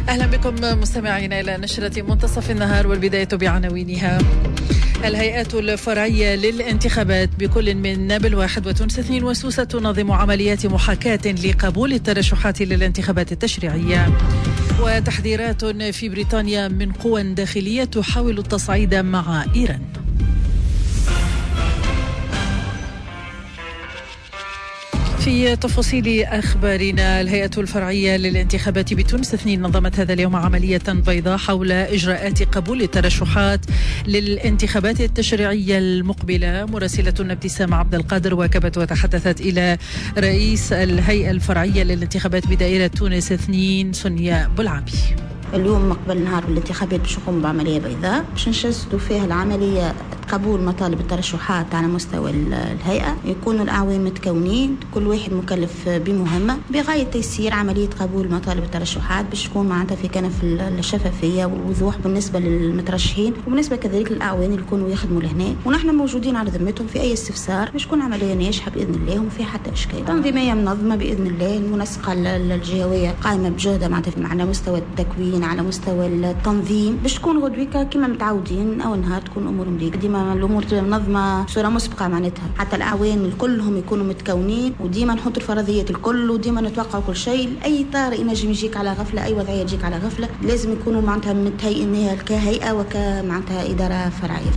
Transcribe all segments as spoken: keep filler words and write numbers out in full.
أهلا بكم مستمعينا إلى نشرة منتصف النهار، والبداية بعناوينها. الهيئات الفرعية للانتخابات بكل من نابل واحد وتونس اثنين وسوسة تنظم عمليات محاكاة لقبول الترشحات للانتخابات التشريعية. وتحذيرات في بريطانيا من قوى داخلية تحاول التصعيد مع إيران. في تفاصيل أخبارنا، الهيئة الفرعية للانتخابات بتونس اثنين نظمت هذا اليوم عملية بيضاء حول إجراءات قبول الترشحات للانتخابات التشريعية المقبلة. مراسلة ابتسام عبد القادر واكبت وتحدثت إلى رئيس الهيئة الفرعية للانتخابات بدائرة تونس اثنين سونيا بولعبي. اليوم مقبل نهار الانتخابات باش نقوم بعملية بيضاء باش نشدوا فيها العملية قبول مطالب الترشحات على مستوى الهيئة. يكونوا الأعوان متكونين، كل واحد مكلف بمهمة بغاية تيسير عملية قبول مطالب الترشحات باش تكون معناتها في كنف الشفافية والوضوح بالنسبة للمترشحين وبالنسبة كذلك للأعوان اللي يكونوا يخدموا لهنا، ونحن موجودين على ذمتهم في أي استفسار باش تكون عملية ناجحة بإذن الله وما في حتى إشكال. تنظيمية منظمة بإذن الله، المنسقة الجهوية قائمة بجهدها معناتها على مستوى التكوين على مستوى التنظيم باش تكون غدويكا كما متعودين أول نهار تكون أمور مليقة، ديما الأمور منظمة بصورة مسبقة معناتها، حتى الأعوان كلهم يكونوا متكونين وديما نحط الفرضيات الكل وديما نتوقع كل شيء. أي طارئ ينجم يجيك على غفلة، أي وضعية تجيك على غفلة لازم يكونوا معناتها متهيئين كهيئة وكمعناتها إدارة فرعية.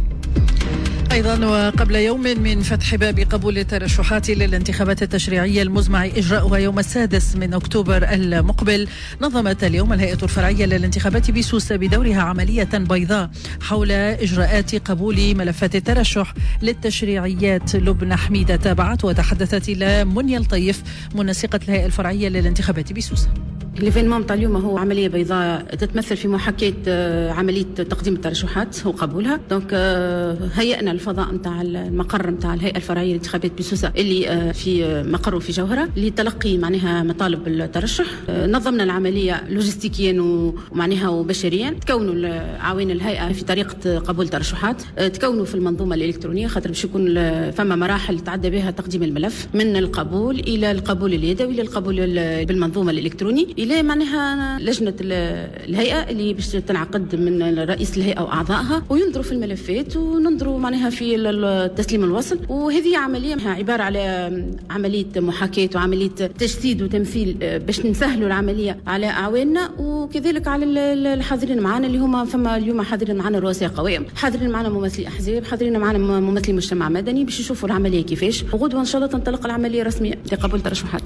أيضا وقبل يوم من فتح باب قبول الترشحات للانتخابات التشريعية المزمع إجراؤها يوم السادس من أكتوبر المقبل، نظمت اليوم الهيئة الفرعية للانتخابات بسوسة بدورها عملية بيضاء حول إجراءات قبول ملفات الترشح للتشريعيات. لبنى حميدة تابعت وتحدثت إلى منيا الطيف منسقة الهيئة الفرعية للانتخابات بسوسة. الإيفينمون تاع اليوم هو عملية بيضاء تتمثل في محاكاة عملية تقديم الترشحات وقبولها. دونك هيئنا الفضاء نتاع المقر نتاع الهيئة الفرعية للانتخابات بسوسة اللي في مقره في جوهرة لتلقي معناها مطالب الترشح. نظمنا العملية لوجستيكيا ومعناها وبشريا. تكونوا عوين الهيئة في طريقة قبول الترشحات، تكونوا في المنظومة الإلكترونية خاطر باش يكون فما مراحل تعدى بها تقديم الملف من القبول إلى القبول اليدوي إلى القبول بالمنظومة الإلكترونية إلى معناها لجنة الهيئة اللي باش تنعقد من رئيس الهيئة وأعضائها وينظروا في الملفات وننظروا معناها في التسليم الوصل. وهذه عملية عبارة على عملية محاكاة وعملية تجسيد وتمثيل باش نسهلوا العملية على أعواننا وكذلك على الحاضرين معنا اللي هم فما اليوم حاضرين معنا رؤساء قوائم، حاضرين معنا ممثلي أحزاب، حاضرين معنا ممثلي مجتمع مدني باش يشوفوا العملية كيفاش، وغدوة إن شاء الله تنطلق العملية رسمية لقبول ترشحات.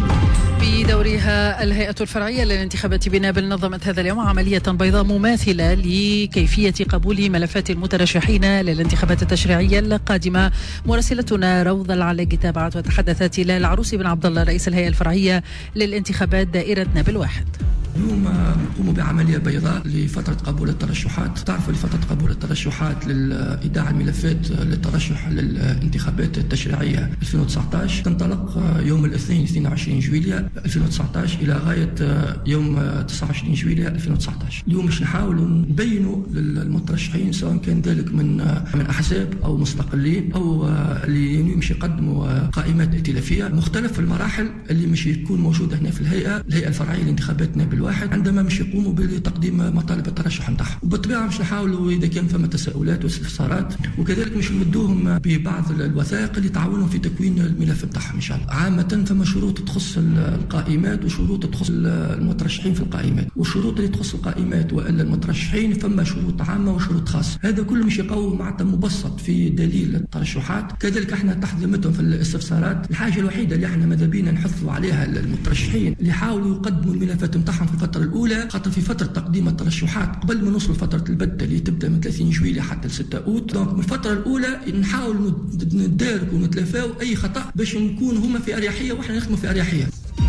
بدورها الهيئة الفرعية للانتخابات بنابل نظمت هذا اليوم عملية بيضاء مماثلة لكيفية قبول ملفات المترشحين للانتخابات التشريعية القادمة. مراسلتنا روضة العلاقي تابعت وتحدثت إلى العروسي بن عبد الله رئيس الهيئة الفرعية للانتخابات دائرة نابل واحد. اليوم نقوم بعملية بيضاء لفترة قبول الترشحات. تعرفوا لفترة قبول الترشحات للإيداع الملفات للترشح للانتخابات التشريعية ألفين وتسعة عشر تنطلق يوم الاثنين اثنين وعشرين جويلية ألفين وتسعة عشر إلى غاية يوم تسعة وعشرين جويلية ألفين وتسعة عشر. اليوم باش نحاولوا نبينوا للمترشحين سواء كان ذلك من من أحزاب أو مستقلين أو اللي يمشي يقدموا قائمات ائتلافية مختلف المراحل اللي مش يكون موجودة هنا في الهيئة الهيئة الفرعية لانتخابات نابل واحد عندما مش يقوموا بتقديم مطالب الترشح نتاعهم. وبالطبيعه مش نحاولوا اذا كان فما تساؤلات واستفسارات وكذلك مش نمدوهم ببعض الوثائق اللي تعاونهم في تكوين الملف نتاعهم ان شاء الله. عامه فما شروط تخص القائمات وشروط تخص المترشحين في القائمات، والشروط اللي تخص القائمات والا المترشحين فما شروط عامه وشروط خاصه. هذا كله مش يقوم معناتها مبسط في دليل الترشحات. كذلك احنا تحت ذمتهم في الاستفسارات. الحاجه الوحيده اللي احنا ماذا بينا نحثوا عليها المترشحين اللي يحاولوا يقدموا الملفات نتاعهم في الفترة الأولى، خاطر في فترة تقديم الترشحات قبل ما نوصل فترة البدة اللي تبدأ من ثلاثين جويلية حتى ل ستة أوت، دونك من الفترة الأولى نحاول ندارك ونتلافاو أي خطأ باش نكون هما في أريحية وإحنا نخدموا في أريحية.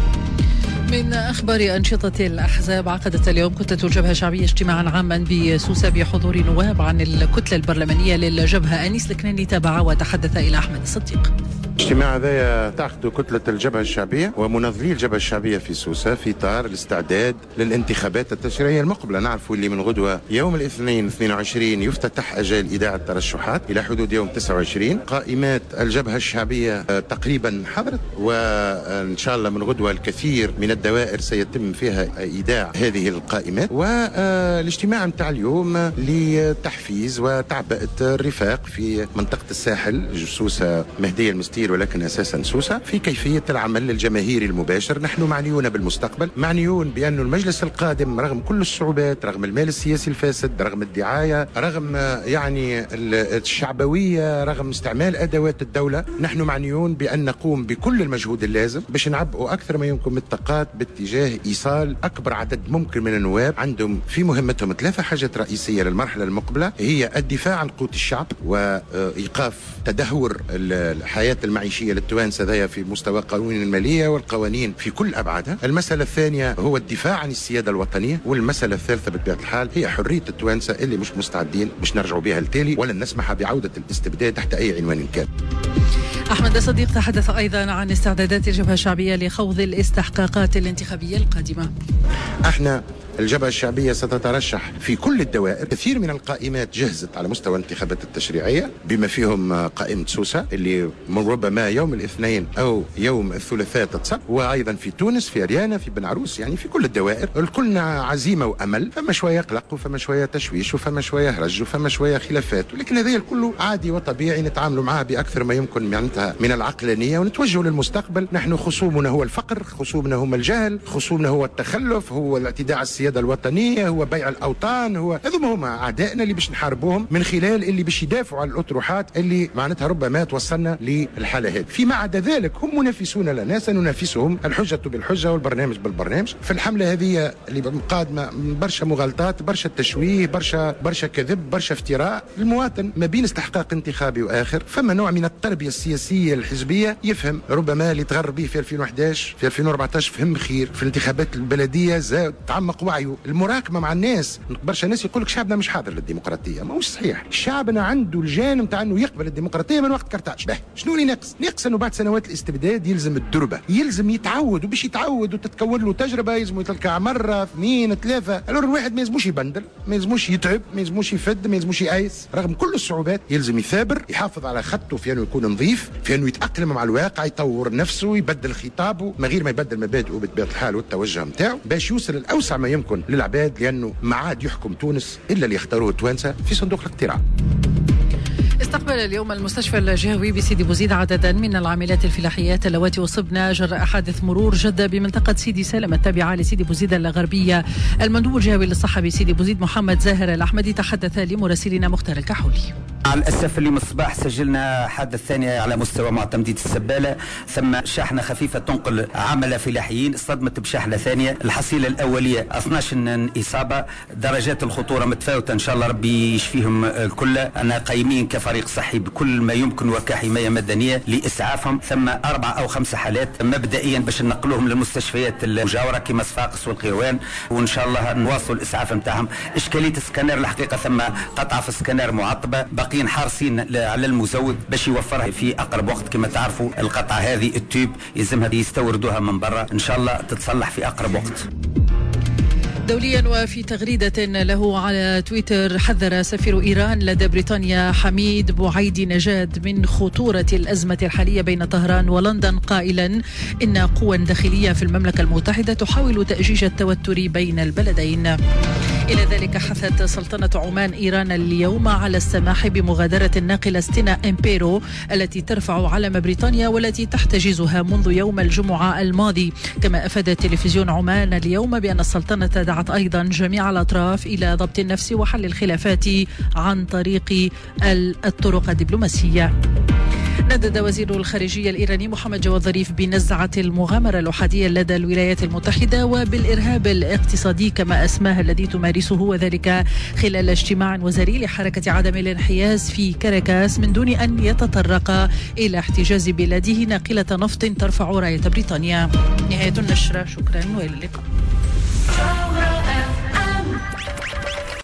من أخبار أنشطة الأحزاب، عقدت اليوم كتلة الجبهة الشعبية اجتماعا عاما بسوسة بحضور نواب عن الكتلة البرلمانية للجبهة. أنيس الكناني تابع وتحدث إلى أحمد الصديق. الاجتماع هذا تعقد كتلة الجبهة الشعبية ومنظمي الجبهة الشعبية في سوسة في إطار الاستعداد للانتخابات التشريعية المقبلة. نعرفوا اللي من غدوة يوم الاثنين اثنين وعشرين يفتتح أجال إذاعة الترشحات إلى حدود يوم تسعة وعشرين. قائمات الجبهة الشعبية تقريبا حضرت، وإن شاء الله من غدوة الكثير من الدوائر سيتم فيها إيداع هذه القائمات. والاجتماع متاع اليوم لتحفيز وتعبئة الرفاق في منطقة الساحل، سوسة مهدية المستير ولكن أساسا سوسة، في كيفية العمل الجماهيري المباشر. نحن معنيون بالمستقبل، معنيون بأن المجلس القادم رغم كل الصعوبات، رغم المال السياسي الفاسد، رغم الدعاية، رغم يعني الشعبوية، رغم استعمال أدوات الدولة، نحن معنيون بأن نقوم بكل المجهود اللازم باش نعبئوا أكثر ما يمكن من الطاقات باتجاه إيصال أكبر عدد ممكن من النواب. عندهم في مهمتهم ثلاثة حاجات رئيسية للمرحلة المقبلة، هي الدفاع عن قوت الشعب وإيقاف تدهور الحياة المعيشية للتوانسة ذا في مستوى قوانين المالية والقوانين في كل أبعادها. المسألة الثانية هو الدفاع عن السيادة الوطنية، والمسألة الثالثة بطبيعة الحال هي حرية التوانسة اللي مش مستعدين مش نرجعوا بها التالي ولا نسمح بعودة الاستبداد تحت أي عنوان كان. أحمد صديق تحدث أيضا عن استعدادات الجبهة الشعبية لخوض الاستحقاقات الانتخابية القادمة. احنا الجبهة الشعبية ستترشح في كل الدوائر. كثير من القائمات جهزت على مستوى الانتخابات التشريعية بما فيهم قائمة سوسة اللي من ربما يوم الاثنين أو يوم الثلاثاء تتصب، وأيضا في تونس، في أريانا، في بن عروس، يعني في كل الدوائر. الكلنا عزيمة وأمل، فما شوية قلق وفما شوية تشويش وفما شوية هرج وفما شوية خلافات، ولكن هذا كله عادي وطبيعي نتعاملوا معها بأكثر ما يمكن معناتها من العقلانية ونتوجه للمستقبل. نحن خصومنا هو الفقر، خصومنا هم الجهل، خصومنا هو التخلف، هو الاعتداء على السيادة الوطنية، هو بيع الأوطان، هو هذوما هما أعدائنا اللي باش نحاربوهم من خلال اللي باش يدافعوا على الأطروحات اللي معناتها ربما توصلنا للحالة هذه. فيما عدا ذلك هم منافسون لنا، سننافسهم الحجة بالحجة والبرنامج بالبرنامج. في الحملة هذه اللي قادمة برشا مغالطات، برشا تشويه، برشا برشا كذب، برشا افتراء. المواطن ما بين استحقاق انتخابي وآخر فما نوع من التربية السياسية الحزبية يفهم ربما اللي تغرب به في ألفين وأحد عشر في ألفين وأربعة عشر فهم خير. في الانتخابات البلدية زاد تعمق وعيه. المراكمه مع الناس، برشا ناس يقول لك شعبنا مش حاضر للديمقراطيه، ما هوش صحيح. شعبنا عنده الجانب تاع انه يقبل الديمقراطيه من وقت كرتاج. به شنو اللي ناقص؟ ناقص انه بعد سنوات الاستبداد يلزم الدربه، يلزم يتعود، وباش يتعود وتتكون له تجربه يلزم يتلقى مره اثنين ثلاثه. الور الواحد ما يلزموش يبندل، ما يلزموش يتعب، ما يلزموش يفد، ما يلزموش يأيس، رغم كل الصعوبات يلزم يثابر، يحافظ على خطه في انه يكون نظيف، في انه يتاقلم مع الواقع، يطور نفسه، يبدل خطابه من غير ما يبدل مبادئه بطبيعه الحال والتوجه نتاعو، باش يوصل الاوسع ما يمكن للعباد، لانه ما عاد يحكم تونس الا اللي يختاروه التوانسه في صندوق الاقتراع. استقبل اليوم المستشفى الجهوي بسيدي بوزيد عددا من العاملات الفلاحيات اللواتي أصبن جراء حادث مرور جدة بمنطقة سيدي سالم التابعة لسيدي بوزيد الغربية. المندوب الجهوي للصحة بسيدي بوزيد محمد زاهر الأحمدي تحدث لمراسلنا مختار الكحولي. مع الأسف اليوم الصباح سجلنا حادث ثاني على مستوى معتمدية السبالة، ثم شاحنة خفيفة تنقل عمل فلاحيين اصطدمت بشاحنة ثانية. الحصيلة الأولية اثني عشر إصابة، درجات الخطورة متفاوتة، إن شاء الله ربي يشفيهم الكل. أنا قايمين كفريق صحي بكل ما يمكن وكحماية مدنية لإسعافهم، ثم أربع أو خمس حالات مبدئيا باش ننقلوهم للمستشفيات المجاورة كما صفاقس والقيروان، وإن شاء الله نواصل الإسعاف نتاعهم. إشكالية السكانير الحقيقة ثم قطعة في السكانير معطبة، باقيين حارسين على المزود باش يوفرها في أقرب وقت. كما تعرفوا القطعة هذه التوب يلزمها يستوردوها من برا، إن شاء الله تتصلح في أقرب وقت. دوليا وفي تغريدة له على تويتر حذر سفير إيران لدى بريطانيا حميد بوعيدي نجاد من خطورة الأزمة الحالية بين طهران ولندن، قائلا إن قوى داخلية في المملكة المتحدة تحاول تأجيج التوتر بين البلدين. إلى ذلك حثت سلطنة عمان إيران اليوم على السماح بمغادرة الناقلة ستينا إمبيرو التي ترفع علم بريطانيا والتي تحتجزها منذ يوم الجمعة الماضي. كما أفاد تلفزيون عمان اليوم بأن السلطنة دعت أيضا جميع الأطراف إلى ضبط النفس وحل الخلافات عن طريق الطرق الدبلوماسية. ندد وزير الخارجية الإيراني محمد جواد ظريف بنزعة المغامرة الأحادية لدى الولايات المتحدة وبالإرهاب الاقتصادي كما أسماه الذي تمارسه، وذلك خلال اجتماع وزاري لحركة عدم الانحياز في كاراكاس من دون أن يتطرق إلى احتجاز بلاده ناقلة نفط ترفع راية بريطانيا. نهاية النشرة، شكرا وإلى اللقاء.